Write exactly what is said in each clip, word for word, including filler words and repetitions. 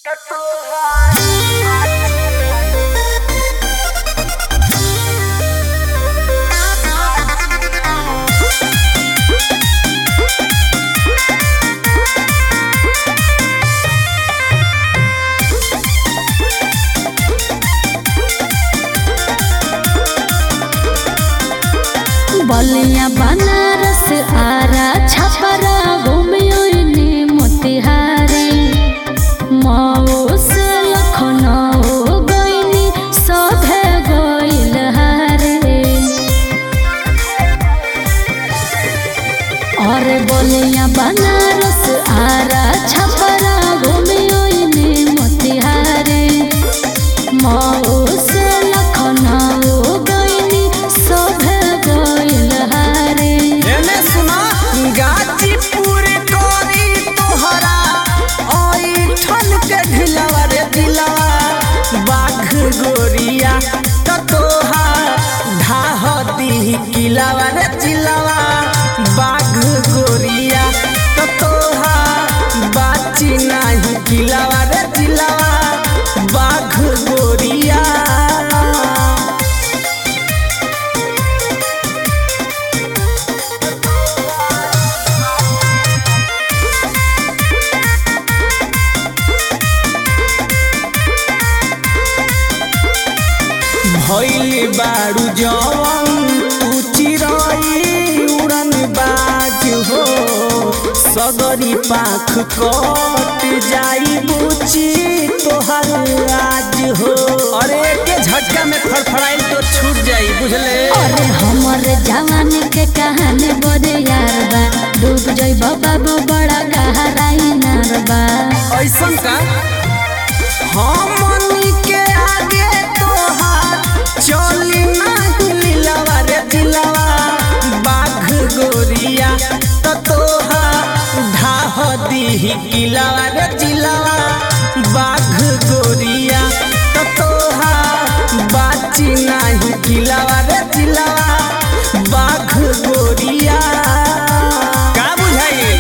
बलिया बनारस आरा छपरा घूमियोनी मोतिहारी मऊ से लखनऊ गईनी सभे गईल हारे। और बलिया बनारस आरा छपरा घूमियोनी मोतिहारी मऊ से लखनऊ गईनी सभे गाजीपुर कोरी तोहरा ओइठन के ढिलवा रे दिलवा बाघ गोरिया तो तोहार ढाह दी किलावा रे चिलवा बाघ गोरिया तो तोहार बाची नहीं किलावा रे चिलवा बाघ गोरिया। भइल बारू जवन तू चिरई उड़न बाज हो सगरी पाख कट जाई बुची तोहर आज हो। अरे के झटका में फड़फड़ाइल तो छूट जाई बुझले। अरे हमर जवान के कहानी बड़े यार बा डूब जाई बाबू बड़ा गहराई नार बा। ऐसन का हमनी के आगे चली नहीं लीलावा रे दिलवा बाघ गोरिया तो तोहार ढाह दी किलावा रे दिलवा बाघ गोरिया तो तोहार बाची नहीं किलावा रे दिलवा बाघ गोरिया। का बुझाई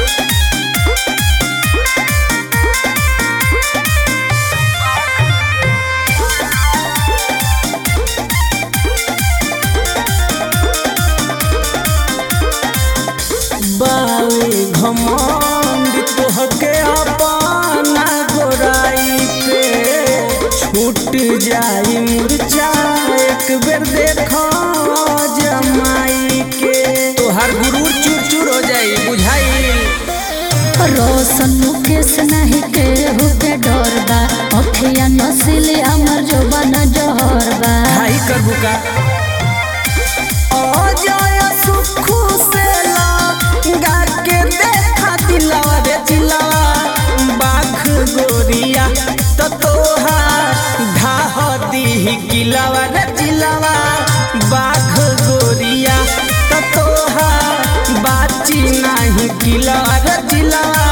बावे घमंड तोहके अपना गोराई पे छूट जाई मुरझा एक बेर देखो जमाई के तोहर गुरूर चूर चूर हो जाई बुझाई। रोशन मुकेश नहीं के हुके डर बा अखिया नसीली हमर जोबन जहर बा। हाई कर बुका ओ जय सुखु से गा के देखा दिलवा रे दिलवा बाघ गोरिया तो तोहार ढाह दी किलावा रे दिलवा बाघ गोरिया तो तोहार बाची नहीं किलावा रे दिलवा